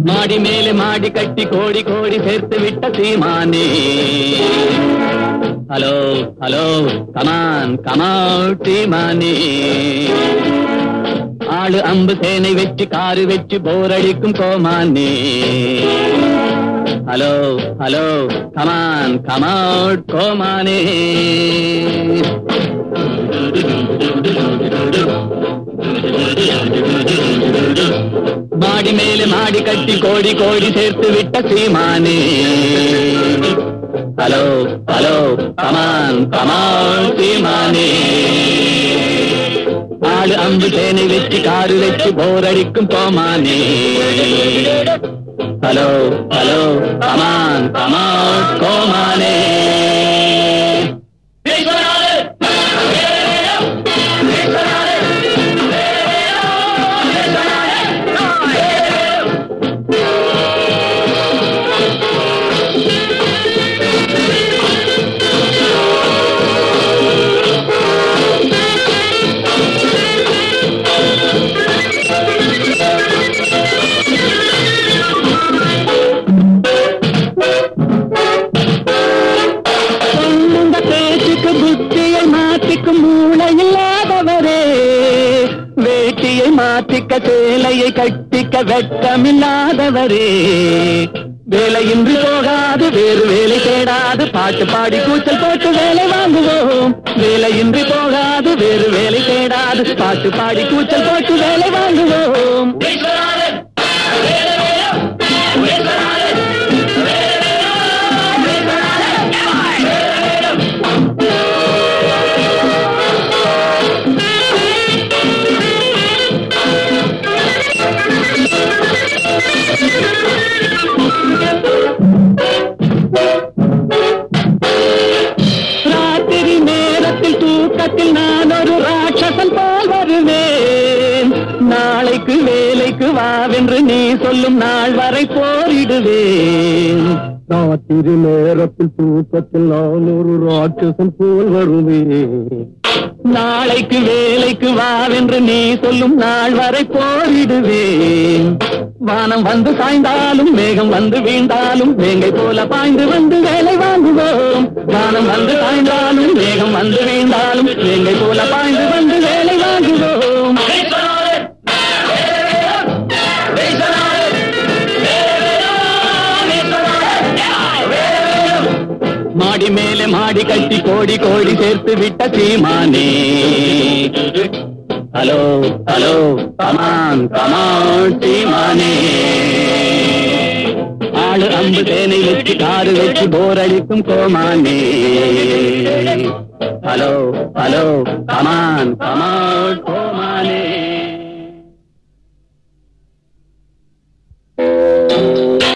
மாடி மேலே மாடி கட்டி கோடி கோடி சேர்த்து விட்ட சீமானே. ஹலோ ஹலோ கமான் கமான் சீமானே. ஆளு அம்பு சேனை வச்சு காரு வச்சு போரடிக்கும் கோமானே. ஹலோ ஹலோ கமான் கமான் கோமானே. மாடி மேலே மாடி கட்டி கோடி கோடி சேர்த்து விட்ட சீமானே. ஹலோ ஹலோ கமான் கமான் சீமானே. ஆளு அம்பு சேனை வச்சு காரு வச்சு போரடிக்கும் கோமானே. ஹலோ ஹலோ கமான் கமான் கோமானே. மூளையில்லாதவரே வேட்டியை மாற்றிக்க சேலையை கட்டிக்க வெட்கமில்லாதவரே. வேலையின்றி போகாது வேறு வேலை தேடாது பாட்டு பாடி கூச்சல் போட்டு வேலை வாங்குவோம். வேலையின்றி போகாது வேறு வேலை தேடாது பாட்டு பாடி கூச்சல் போட்டு வேலை வாங்குவோம். ராத்திரி நேரத்தில் தூக்கத்தில் நான் ஒரு ராட்சசன் போல் வருவேன். நாளைக்கு வேலைக்கு வாவென்று நீ சொல்லும் நாள் வரை போரிடுவேன். ராத்திரி நேரத்தில் தூக்கத்தில் நான் ஒரு ராட்சசன் போல் வருவேன். நாளைக்கு வேலைக்கு வாவென்று நீ சொல்லும் நாள் வரை போரிடுவேன். வானம் வந்து சாய்ந்தாலும் மேகம் வந்து வீழ்ந்தாலும் வேங்கை போல பாய்ந்து வந்து வேலை வாங்குவோம். வானம் வந்து சாய்ந்தாலும் மேகம் வந்து வீழ்ந்தாலும் வேங்கை போல பாய்ந்து வந்து வேலை வாங்குவோம். மாடி மேலே மாடி கட்டி கோடி கோடி சேர்த்து விட்ட சீமானே. ஹலோ ஹலோ கமான் கமான் சீமானே. ஆளு அம்பு சேனை வச்சு காரு வச்சு போரடிக்கும் கோமானே. Hello hello come on come on